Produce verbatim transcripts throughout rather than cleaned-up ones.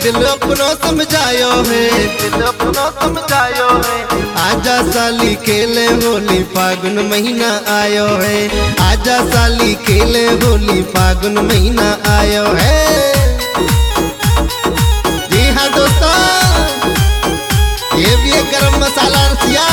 दिल अपनो समझायो है, दिल अपनो समझायो है। आजा साली खेले होली फागुन महीना आयो है, आजा साली खेले होली फागुन महीना आयो है। जी हाँ दोस्तों, ये भी एक गरम मसाला रसिया।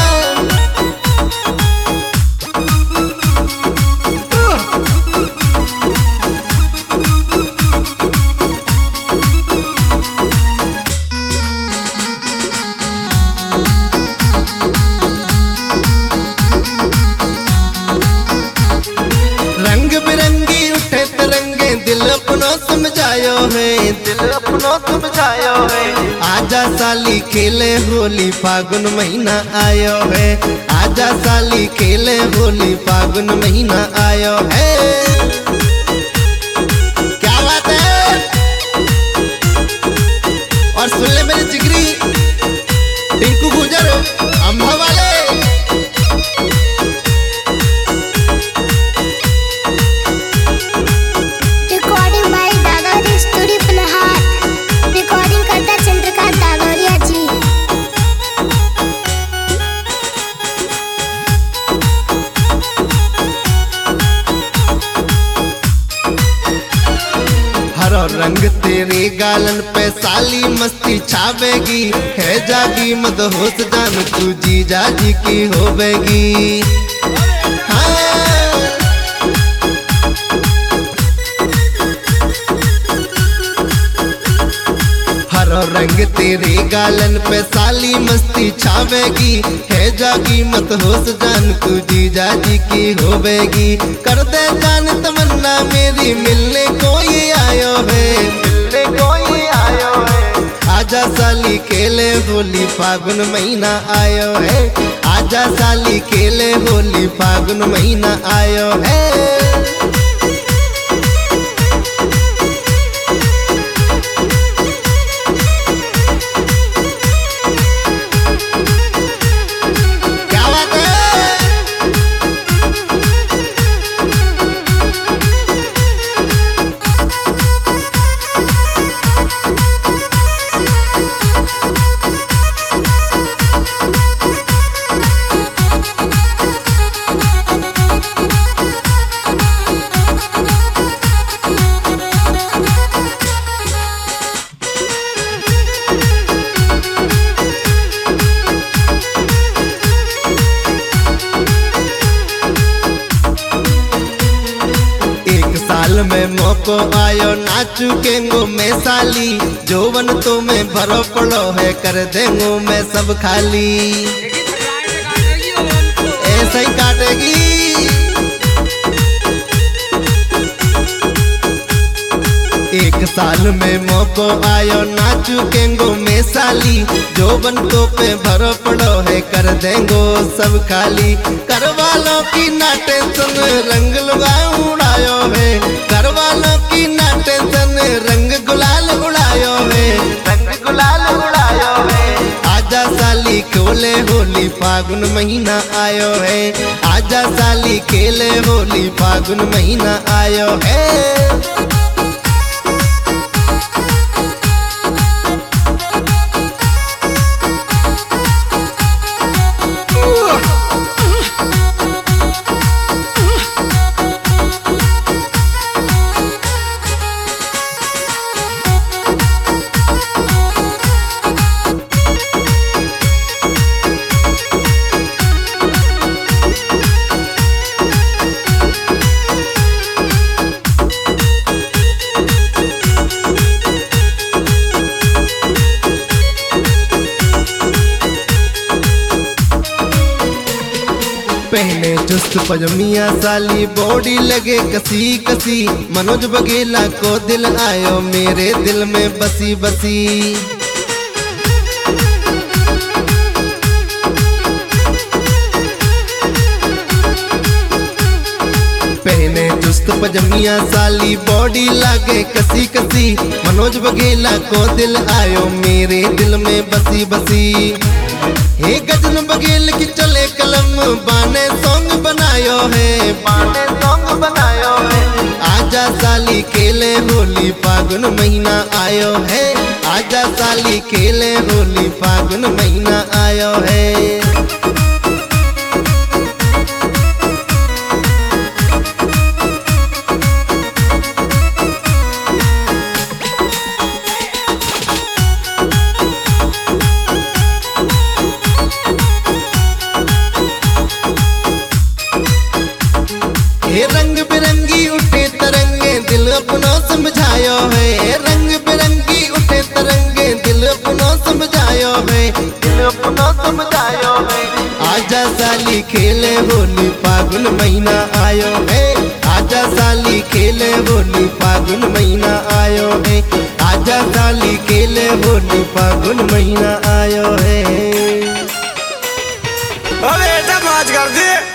रंग बिरंगी उठे तिरंगे दिल अपनो समझायो है, दिल अपनो समझायो है। आजा साली खेले होली फागुन महीना आयो है, आजा साली खेले होली फागुन महीना आयो है। क्या बात है। और सुन ले मेरे जिगरी टिंकू गुजर अम्बा वाले। रंग तेरे गालन पे साली मस्ती छावेगी, है जागी मत होश जान तू जी जाजी की होवेगी। हाँ। हर रंग तेरे गालन पे साली मस्ती छावेगी, है जागी मत होश जान तू जी जाजी की होवेगी। कर दे जान तमन्ना मेरी मिलने कोई आयो है, मिलने कोई आयो है। आजा साली खेले होली फागुन महीना आयो है, आजा साली खेले होली फागुन महीना आयो है। में मौको आयो नाचू केंगो मैं साली, जोवन तो मैं भरो पड़ो है कर देंगो मैं सब खाली। ऐसे ही काटेगी। एक साल में मौको आयो नाचू केंगो मैं साली, जोवन तो पे भरो पड़ो है कर देंगो सब खाली। कर वालों की ना टेंशन रंग लगाऊं उड़ायो है, घर वालों की ना टेंशन रंग गुलाल उड़ायो है, रंग गुलाल उड़ायो है। आजा साली खेले होली फागुन महीना आयो है, आजा साली खेले होली फागुन महीना आयो है। पहले चुस्त पजमिया साली बॉडी लगे कसी कसी, मनोज बघेला को दिल आयो मेरे दिल में बसी बसी। पहले चुस्त पजमिया साली बॉडी लागे कसी कसी, मनोज बघेला को दिल आयो मेरे दिल में बसी बसी। हे गजन बघेल की चले कलम बाने सॉन्ग बनायो है, बाने सॉन्ग बनायो है। आजा साली खेले होली फागुन महीना आयो है, आजा साली खेले होली फागुन महीना आयो है। हे रंग बिरंगी उठे तरंगे दिल अपनो समझायो है। रंग बिरंगी उठे तरंगे दिल अपनो समझायो है। दिल अपनो समझायो है। आजा साली खेले होली फागुन महीना आयो है। आजा साली खेले होली फागुन महीना आयो है। आजा साली खेले होली फागुन महीना आयो है। अबे ऐसा मौज कर दे।